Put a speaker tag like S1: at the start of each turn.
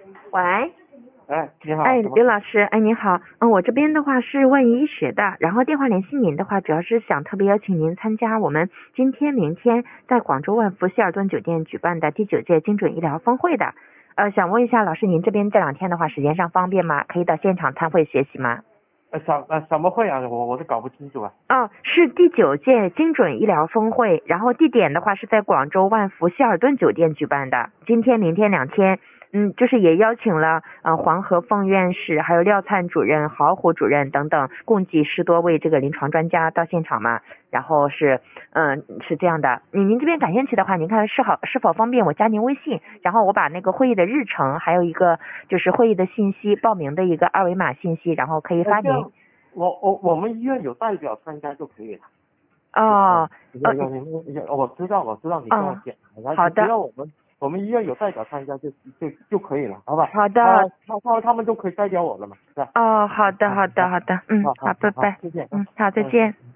S1: 喂，
S2: 哎，你好，
S1: 哎，
S2: 怎么？
S1: 刘老师，哎，你好，我这边的话是问医学的，然后电话联系您的话，主要是想特别邀请您参加我们今天、明天在广州万福希尔顿酒店举办的第9届精准医疗峰会的，想问一下老师，您这边这2天的话，时间上方便吗？可以到现场参会学习吗？
S2: 什么会啊？我都搞不清楚啊。
S1: 哦，是第9届精准医疗峰会，然后地点的话是在广州万福希尔顿酒店举办的，今天、明天2天，就是也邀请了黄河凤院士，还有廖灿主任、豪虎主任等等，共计10多位这个临床专家到现场嘛，然后是这样的，您这边感兴趣的话，您看是否方便我加您微信，然后我把那个会议的日程，还有一个就是会议的信息、报名的一个二维码信息，然后可以发您。
S2: 这样，我们医院有代表参加就可以了。
S1: 哦，
S2: 我知道你跟我
S1: 哦，
S2: 讲，
S1: 好的，
S2: 只要我们医院有代表参加就可以了，好吧？
S1: 好的，
S2: 他们就可以代表我了嘛，是吧？
S1: 哦，好的，好的，好的，
S2: 好，
S1: 好，拜拜，
S2: 谢谢啊。
S1: 好，再见。